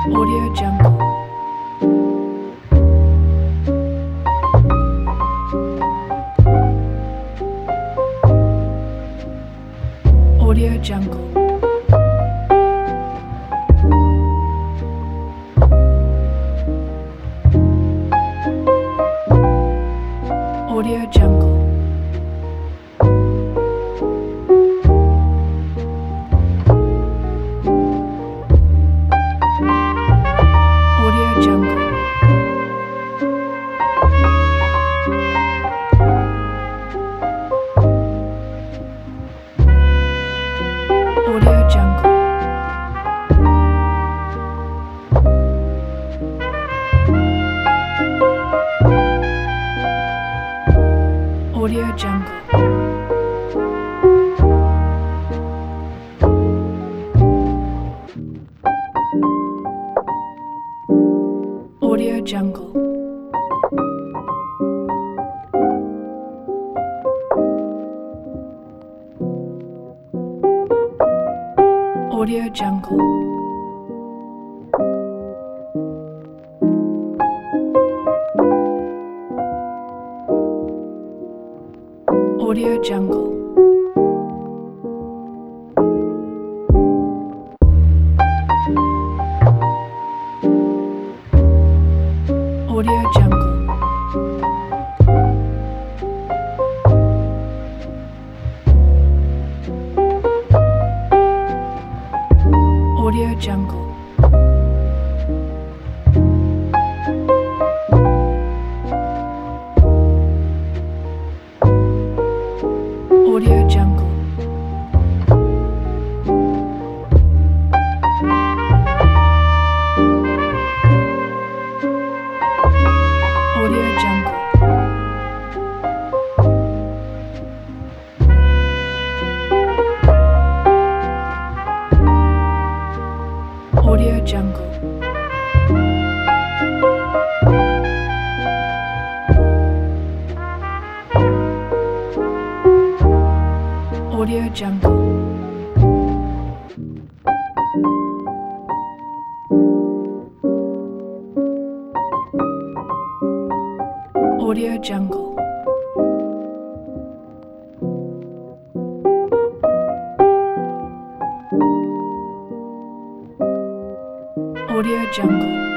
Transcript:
Audio Jungle. Audio Jungle. Audio Jungle. Audio Jungle. Audio Jungle. Audio Jungle. Audio Jungle. Audio Jungle. Audio Jungle. Audio Jungle. Audio Jungle. Audio Jungle. Audio Jungle. Audio Jungle. Audio Jungle. Audio Jungle. Audio Jungle.